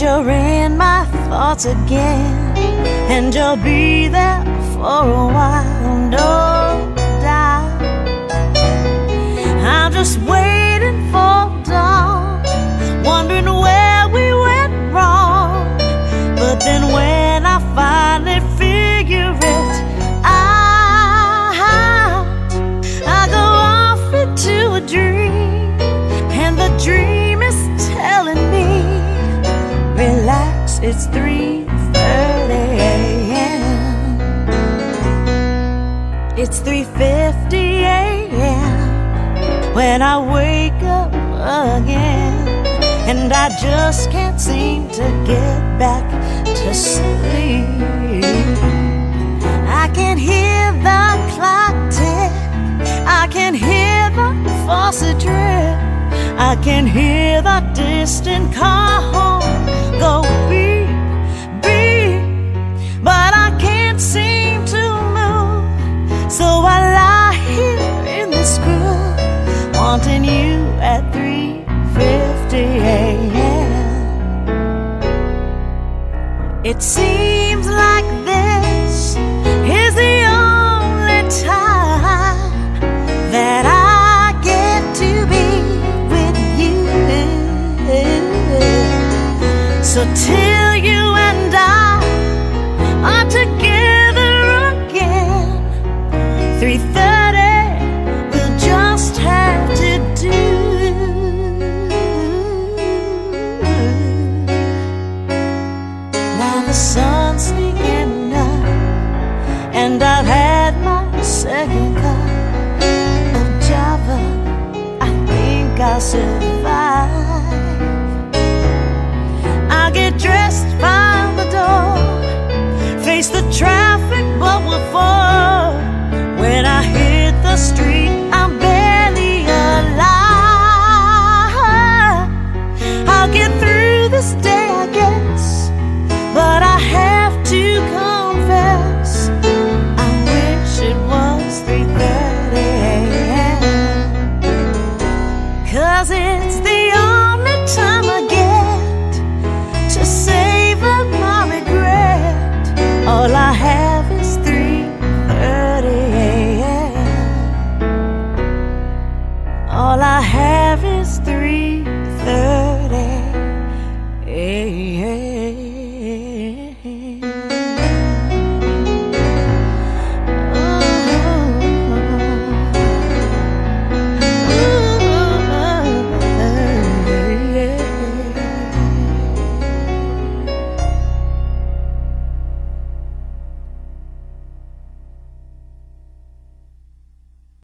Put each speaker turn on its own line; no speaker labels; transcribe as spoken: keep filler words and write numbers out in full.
you're in my thoughts again, and you'll be there for a while, no doubt. I'm just waiting for dawn, wondering where we went wrong. But then when I finally figure it out, I go off into a dream, and the dream is telling me, relax, it's three thirty a m It's three fifty a m when I wake up again, and I just can't seem to get back to sleep. I can hear the clock tick, I can hear the faucet drip, I can hear the distant car horn go beep, beep, but I can't seem to move. So I lie here in this groove, wanting you at three fifty a m It seems like this is the only time that I get to be with you. So till